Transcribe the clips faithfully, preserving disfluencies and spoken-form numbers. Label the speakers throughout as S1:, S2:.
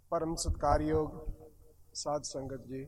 S1: परम सत्कारयोग साध संगत जी,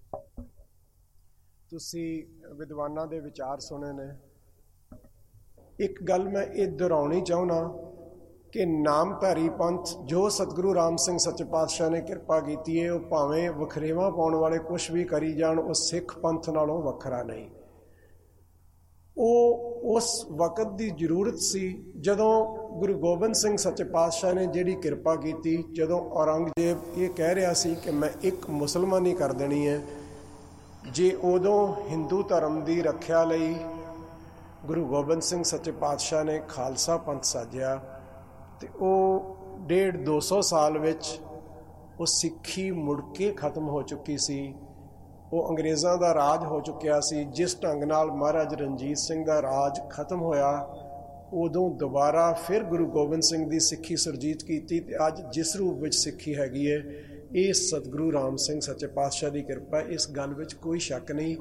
S1: तुसी विद्वानां दे विचार सुने ने। एक गल मैं ये दोहराउणी चाहुंदा कि नामधारी पंथ जो सतगुरु राम सिंह सच्चे पातशाह ने कृपा की है, वह भावें वखरेवा पाउण वाले कुछ भी करी जाण, वह सिख पंथ नालों वखरा नहीं। वो उस वक़्त की जरूरत सी जदों गुरु गोबिंद सिंह सच्चे पातशाह ने जिहड़ी कृपा की, जदों औरंगजेब ये कह रहा सी कि मैं एक मुसलमानी कर देनी है, जे उदों हिंदू धर्म की रख्या लई गुरु गोबिंद सिंह सच्चे पातशाह ने खालसा पंथ साजिया, तो वो डेढ़ दो सौ साल विच वो सिक्खी मुड़ के खत्म हो चुकी सी। वो अंग्रेज़ों का राज हो चुकिया सी। जिस ढंग नाल महाराज रणजीत सिंह का राज खत्म होया, उदों दोबारा फिर गुरु गोबिंद सिंह की सिक्खी सुरजीत की। अज जिस रूप में सिक्खी हैगी है, ये सतगुरु राम सिंह सच्चे पातशाह की कृपा, इस गल विच कोई शक नहीं।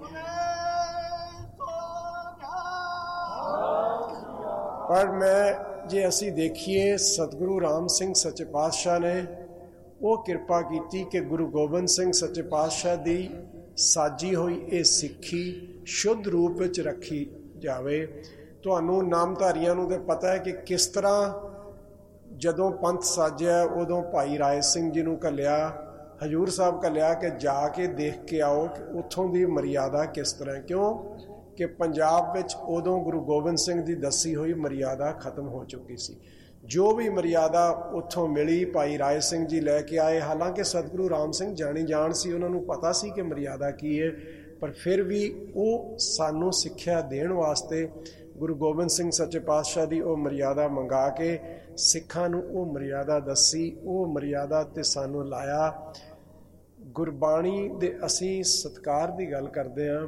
S1: पर मैं जे असी देखिए, सतगुरु राम सिंह सच्चे पातशाह ने वो कृपा की कि गुरु गोबिंद सिंह सच्चे पातशाह की साजी हुई ये सिक्खी शुद्ध रूप में रखी जाए। तुहानू नामधारियां नूं ते पता है कि किस तरह जदों पंथ साजिया उदों भाई राय सिंह जी नूं घल्लिया, हजूर साहब घल्लिया कि जाके देख के आओ कि उत्थों की मर्यादा किस तरह, क्यों कि पंजाब विच उदों गुरु गोबिंद सिंह की दसी हुई मर्यादा खत्म हो चुकी सी। जो भी मर्यादा उत्थों मिली भाई राय सिंह जी लैके आए। हालांकि सतगुरु राम सिंह जानी जान सी, उन्होंने पता सी कि मर्यादा की है, पर फिर भी वो सानू सिक्ख्या देण वास्ते गुरु गोबिंद सिंह सच्चे पातशाह की वो मर्यादा मंगा के सिखां नूं वो मर्यादा दसी, वो मर्यादा ते सानू लाया। गुरबाणी दे असी सत्कार की गल करते हैं,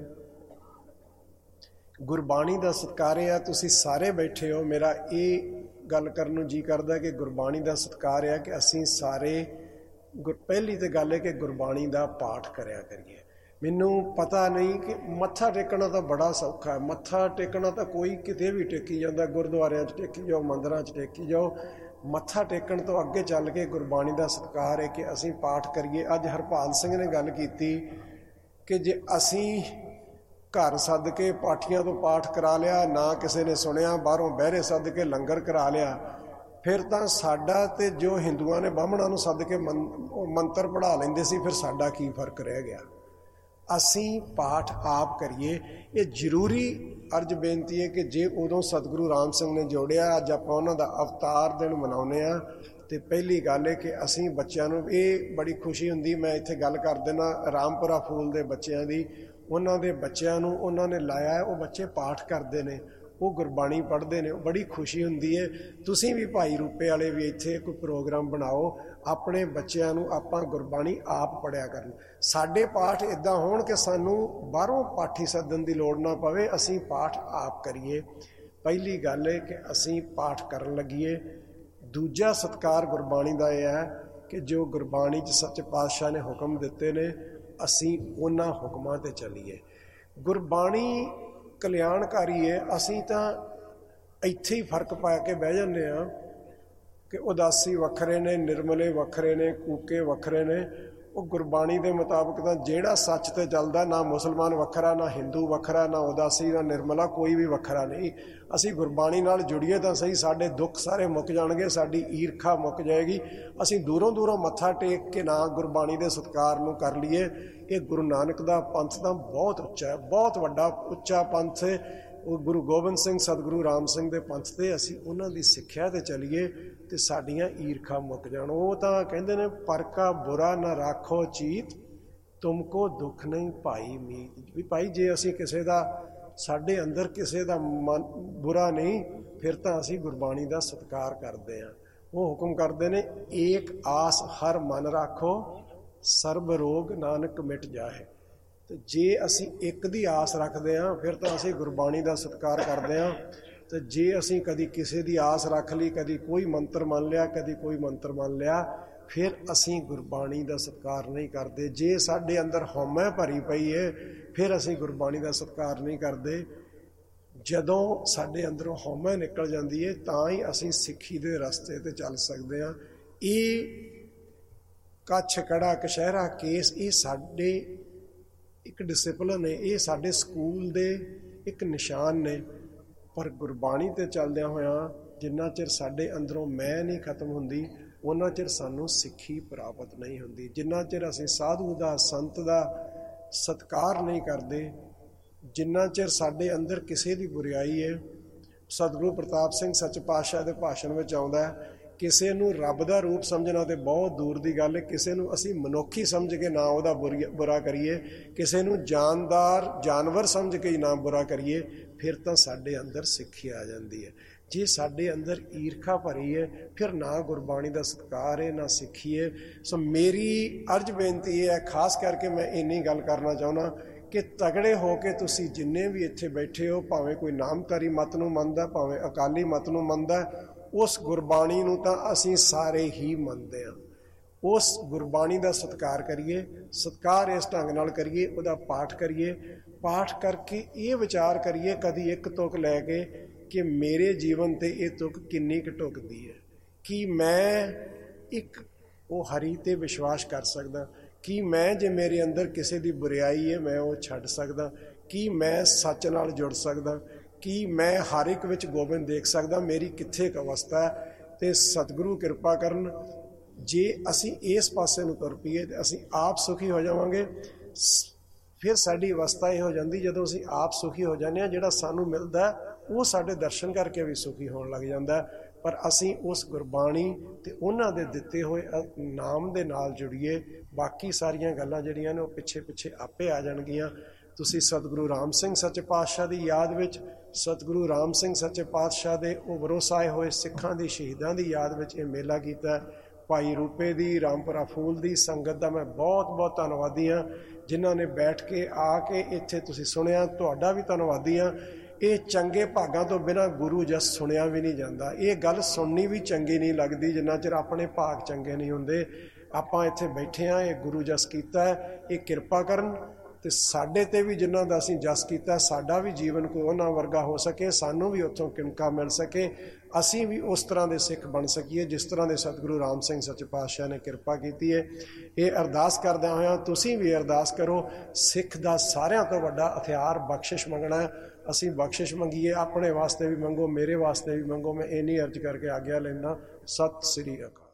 S1: गुरबाणी का सत्कार है। तुसी सारे बैठे हो, मेरा ये गल करन जी करदा कि गुरबाणी का सत्कार है कि असी सारे गुर पहली तो गल है कि गुरबाणी का पाठ करया करिए। मैनू पता नहीं कि मत्था टेकना तो बड़ा सौखा है, मत्था टेकना तो कोई किते भी टेकी जाता, गुरुद्वारियां च टेकी जाओ, मंदिरां च टेकी जाओ। मत्था टेकन तो अगे चल के गुरबाणी का सत्कार है कि असी पाठ करिए। अज हरपाल सिंह ने गल की कि जे असी घर सद के पाठियां तो पाठ करा लिया, ना किसी ने सुनिया, बाहरों बहरे सद के लंगर करा लिया, फिर तो साडा ते जो हिंदुआं ने बाहमणां नूं सद के मन मंत्र पढ़ा लेंदे सी, फिर साडा की फर्क रह गया। असी पाठ आप करिए। ये जरूरी अर्ज बेनती है कि जे उदों सतगुरु राम सिंह ने जोड़िया, अज आपां उन्हां दा अवतार दिन मनाउने आ, तो पहली गल है कि असी बच्चों नूं ये बड़ी खुशी हुंदी। मैं इत्थे गल कर देना रामपुरा फूल दे बच्चों की, उन्हां दे बच्चों नूं उन्हां ने लाया है, वो बच्चे पाठ करते हैं, वो गुरबाणी पढ़ते हैं, बड़ी खुशी हुंदी है। तुसीं भी भाई रूपे वाले भी इत्थे कोई प्रोग्राम बनाओ, अपने बच्चों नूं आपां गुरबाणी आप पढ़िया करन। साडे पाठ इदां होण कि सानू बाहरों पाठी सदन की लोड़ ना पवे, असीं पाठ आप करिए। पहली गल है कि असीं पाठ करन लगिए। दूजा सत्कार गुरबाणी का यह है कि जो गुरबाणी च सच्चे पातशाह ने हुक्म दिते ने, असी उन्हां हुक्मां ते चलीए। गुरबाणी कल्याणकारी है। असी तो इत्थे ही फर्क पा के बह जाने आ कि उदासी वखरे ने, निर्मले वखरे ने, कूके वखरे ने। वो गुरबाणी के मुताबिक तो जेड़ा सच ते चलदा, ना मुसलमान वखरा, ना हिंदू वखरा, ना उदासी, ना निर्मला, कोई भी वखरा नहीं। असी गुरबाणी नाल जुड़िए तो सही, साडे दुख सारे मुक जाणगे, साडी ईरखा मुक जाएगी। असी दूरों दूरों मत्था टेक के ना गुरबाणी के सत्कार नूं कर लीए। ये गुरु नानक दा पंथ तां बहुत उच्चा है, बहुत वड्डा उच्चा पंथ है। वो गुरु गोबिंद सिंह सतगुरु राम सिंह के पंथ से असी उन्हां दी सिक्ख्या ते चलीए तो साडियां ईरखा मुक जाण। वो तां कहंदे ने, पर का बुरा ना राखो चीत, तुमको दुख नहीं भाई मीत। भी भाई जे असी किसी का साडे अंदर किसी का मन बुरा नहीं, फिर तो असी गुरबाणी का सत्कार करते हैं। वो हुक्म करते ने, एक आस हर मन राखो, सर्ब रोग नानक मिट जाए। तो जे असी एक दी आस रखते हाँ, फिर तो असी गुरबाणी का सत्कार करते हैं। तो जे असी कदी किसी की आस रख ली, कदी कोई मंत्र मान लिया, कदी कोई मंत्र मान लिया, फिर असी गुरबाणी का सत्कार नहीं करते। जे साडे अंदर हौमै भरी पई है, फिर असी गुरबाणी का सत्कार नहीं करते। जदों साडे अंदरों हौमै निकल जाती है, तां ही असी सिक्खी दे रस्ते ते चल सकते हैं। ये ਕੱਛ ਕੜਾ ਕਸ਼ਹਿਰਾ ਕੇਸ ਇਹ ਸਾਡੇ ਇੱਕ ਡਿਸਿਪਲਿਨ ਹੈ, ਇਹ ਸਾਡੇ ਸਕੂਲ ਦੇ ਇੱਕ ਨਿਸ਼ਾਨ ਨੇ। ਪਰ ਗੁਰਬਾਣੀ 'ਤੇ ਚੱਲਦਿਆਂ ਹੋਇਆਂ ਜਿੰਨਾ ਚਿਰ ਸਾਡੇ ਅੰਦਰੋਂ ਮੈਂ ਨਹੀਂ ਖਤਮ ਹੁੰਦੀ ਉਹਨਾਂ ਚਿਰ ਸਾਨੂੰ ਸਿੱਖੀ ਪ੍ਰਾਪਤ ਨਹੀਂ ਹੁੰਦੀ। ਜਿੰਨਾ ਚਿਰ ਅਸੀਂ ਸਾਧੂ ਦਾ ਸੰਤ ਦਾ ਸਤਿਕਾਰ ਨਹੀਂ ਕਰਦੇ, ਜਿੰਨਾ ਚਿਰ ਸਾਡੇ ਅੰਦਰ ਕਿਸੇ ਦੀ ਬੁਰਾਈ ਹੈ। ਸਤਿਗੁਰੂ ਪ੍ਰਤਾਪ ਸਿੰਘ ਸੱਚੇ ਪਾਤਸ਼ਾਹ ਦੇ ਭਾਸ਼ਣ ਵਿੱਚ ਆਉਂਦਾ ਹੈ, ਕਿਸੇ ਨੂੰ ਰੱਬ ਦਾ ਰੂਪ ਸਮਝਣਾ ਤੇ ਬਹੁਤ ਦੂਰ ਦੀ ਗੱਲ ਹੈ, ਕਿਸੇ ਨੂੰ ਅਸੀਂ ਮਨੁੱਖੀ ਸਮਝ ਕੇ ਨਾ ਉਹਦਾ ਬੁਰੀ ਬੁਰਾ ਕਰੀਏ, ਕਿਸੇ ਨੂੰ ਜਾਨਦਾਰ ਜਾਨਵਰ ਸਮਝ ਕੇ ਹੀ ਨਾ ਬੁਰਾ ਕਰੀਏ, ਫਿਰ ਤਾਂ ਸਾਡੇ ਅੰਦਰ ਸਿੱਖੀ ਆ ਜਾਂਦੀ ਹੈ। ਜੇ ਸਾਡੇ ਅੰਦਰ ਈਰਖਾ ਭਰੀ ਹੈ ਫਿਰ ਨਾ ਗੁਰਬਾਣੀ ਦਾ ਸਤਿਕਾਰ ਹੈ ਨਾ ਸਿੱਖੀ ਹੈ। ਸੋ ਮੇਰੀ ਅਰਜ਼ ਬੇਨਤੀ ਇਹ ਹੈ, ਖਾਸ ਕਰਕੇ ਮੈਂ ਇੰਨੀ ਗੱਲ ਕਰਨਾ ਚਾਹੁੰਦਾ ਕਿ ਤਗੜੇ ਹੋ ਕੇ ਤੁਸੀਂ ਜਿੰਨੇ ਵੀ ਇੱਥੇ ਬੈਠੇ ਹੋ, ਭਾਵੇਂ ਕੋਈ ਨਾਮਧਾਰੀ ਮਤ ਨੂੰ ਮੰਨਦਾ, ਭਾਵੇਂ ਅਕਾਲੀ ਮਤ ਨੂੰ ਮੰਨਦਾ, ਉਸ ਗੁਰਬਾਣੀ ਨੂੰ ਤਾਂ ਅਸੀਂ ਸਾਰੇ ਹੀ ਮੰਨਦੇ ਹਾਂ। ਉਸ ਗੁਰਬਾਣੀ ਦਾ ਸਤਿਕਾਰ ਕਰੀਏ, ਸਤਿਕਾਰ ਇਸ ਢੰਗ ਨਾਲ ਕਰੀਏ, ਉਹਦਾ ਪਾਠ ਕਰੀਏ, ਪਾਠ ਕਰਕੇ ਇਹ ਵਿਚਾਰ ਕਰੀਏ ਕਦੀ ਇੱਕ ਤੁਕ ਲੈ ਕੇ ਕਿ ਮੇਰੇ ਜੀਵਨ 'ਤੇ ਇਹ ਤੁਕ ਕਿੰਨੀ ਕੁ ਢੁਕਦੀ ਹੈ। ਕੀ ਮੈਂ ਇੱਕ ਉਹ ਹਰੀ 'ਤੇ ਵਿਸ਼ਵਾਸ ਕਰ ਸਕਦਾ? ਕੀ ਮੈਂ ਜੇ ਮੇਰੇ ਅੰਦਰ ਕਿਸੇ ਦੀ ਬੁਰਾਈ ਹੈ ਮੈਂ ਉਹ ਛੱਡ ਸਕਦਾ? ਕੀ ਮੈਂ ਸੱਚ ਨਾਲ ਜੁੜ ਸਕਦਾ? ਕੀ ਮੈਂ ਹਰ ਇੱਕ ਵਿੱਚ ਗੋਬਿੰਦ ਦੇਖ ਸਕਦਾ? ਮੇਰੀ ਕਿੱਥੇ ਕੁ ਅਵਸਥਾ ਹੈ? ਅਤੇ ਸਤਿਗੁਰੂ ਕਿਰਪਾ ਕਰਨ, ਜੇ ਅਸੀਂ ਇਸ ਪਾਸੇ ਨੂੰ ਤੁਰ ਪਈਏ ਤਾਂ ਅਸੀਂ ਆਪ ਸੁਖੀ ਹੋ ਜਾਵਾਂਗੇ। ਫਿਰ ਸਾਡੀ ਅਵਸਥਾ ਇਹ ਹੋ ਜਾਂਦੀ ਜਦੋਂ ਅਸੀਂ ਆਪ ਸੁਖੀ ਹੋ ਜਾਂਦੇ ਹਾਂ, ਜਿਹੜਾ ਸਾਨੂੰ ਮਿਲਦਾ ਉਹ ਸਾਡੇ ਦਰਸ਼ਨ ਕਰਕੇ ਵੀ ਸੁਖੀ ਹੋਣ ਲੱਗ ਜਾਂਦਾ। ਪਰ ਅਸੀਂ ਉਸ ਗੁਰਬਾਣੀ ਅਤੇ ਉਹਨਾਂ ਦੇ ਦਿੱਤੇ ਹੋਏ ਨਾਮ ਦੇ ਨਾਲ ਜੁੜੀਏ, ਬਾਕੀ ਸਾਰੀਆਂ ਗੱਲਾਂ ਜਿਹੜੀਆਂ ਨੇ ਉਹ ਪਿੱਛੇ ਪਿੱਛੇ ਆਪੇ ਆ ਜਾਣਗੀਆਂ। ਤੁਸੀਂ ਸਤਿਗੁਰੂ ਰਾਮ ਸਿੰਘ ਸੱਚੇ ਪਾਤਸ਼ਾਹ ਦੀ ਯਾਦ ਵਿੱਚ, ਸਤਿਗੁਰੂ ਰਾਮ ਸਿੰਘ ਸੱਚੇ ਪਾਤਸ਼ਾਹ ਦੇ ਉਹ ਵਰੋਸਾਏ ਹੋਏ ਸਿੱਖਾਂ ਦੀ ਸ਼ਹੀਦਾਂ ਦੀ ਯਾਦ ਵਿੱਚ ਇਹ ਮੇਲਾ ਕੀਤਾ। ਭਾਈ ਰੂਪੇ ਦੀ, ਰਾਮਪੁਰਾ ਫੂਲ ਦੀ ਸੰਗਤ ਦਾ ਮੈਂ ਬਹੁਤ ਬਹੁਤ ਧੰਨਵਾਦੀ ਹਾਂ, ਜਿਨ੍ਹਾਂ ਨੇ ਬੈਠ ਕੇ ਆ ਕੇ ਇੱਥੇ ਤੁਸੀਂ ਸੁਣਿਆ। ਤੁਹਾਡਾ ਵੀ ਧੰਨਵਾਦੀ ਹਾਂ। ਇਹ ਚੰਗੇ ਭਾਗਾਂ ਤੋਂ ਬਿਨਾਂ ਗੁਰੂ ਜਸ ਸੁਣਿਆ ਵੀ ਨਹੀਂ ਜਾਂਦਾ। ਇਹ ਗੱਲ ਸੁਣਨੀ ਵੀ ਚੰਗੀ ਨਹੀਂ ਲੱਗਦੀ ਜਿੰਨਾ ਚਿਰ ਆਪਣੇ ਭਾਗ ਚੰਗੇ ਨਹੀਂ ਹੁੰਦੇ। ਆਪਾਂ ਇੱਥੇ ਬੈਠੇ ਹਾਂ, ਇਹ ਗੁਰੂ ਜਸ ਕੀਤਾ ਹੈ, ਇਹ ਕਿਰਪਾ ਕਰਨ ਅਤੇ ਸਾਡੇ 'ਤੇ ਵੀ ਜਿਨ੍ਹਾਂ ਦਾ ਅਸੀਂ ਜਸ ਕੀਤਾ, ਸਾਡਾ ਵੀ ਜੀਵਨ ਕੋਈ ਉਹਨਾਂ ਵਰਗਾ ਹੋ ਸਕੇ, ਸਾਨੂੰ ਵੀ ਉੱਥੋਂ ਕਿਣਕਾ ਮਿਲ ਸਕੇ, ਅਸੀਂ ਵੀ ਉਸ ਤਰ੍ਹਾਂ ਦੇ ਸਿੱਖ ਬਣ ਸਕੀਏ ਜਿਸ ਤਰ੍ਹਾਂ ਦੇ ਸਤਿਗੁਰੂ ਰਾਮ ਸਿੰਘ ਸੱਚੇ ਪਾਤਸ਼ਾਹ ਨੇ ਕਿਰਪਾ ਕੀਤੀ ਹੈ। ਇਹ ਅਰਦਾਸ ਕਰਦਿਆਂ ਹੋਇਆਂ ਤੁਸੀਂ ਵੀ ਅਰਦਾਸ ਕਰੋ। ਸਿੱਖ ਦਾ ਸਾਰਿਆਂ ਤੋਂ ਵੱਡਾ ਹਥਿਆਰ ਬਖਸ਼ਿਸ਼ ਮੰਗਣਾ ਹੈ। ਅਸੀਂ ਬਖਸ਼ਿਸ਼ ਮੰਗੀਏ, ਆਪਣੇ ਵਾਸਤੇ ਵੀ ਮੰਗੋ, ਮੇਰੇ ਵਾਸਤੇ ਵੀ ਮੰਗੋ। ਮੈਂ ਇੰਨੀ ਅਰਜ਼ ਕਰਕੇ ਆਗਿਆ ਲੈਂਦਾ। ਸਤਿ ਸ੍ਰੀ ਅਕਾਲ।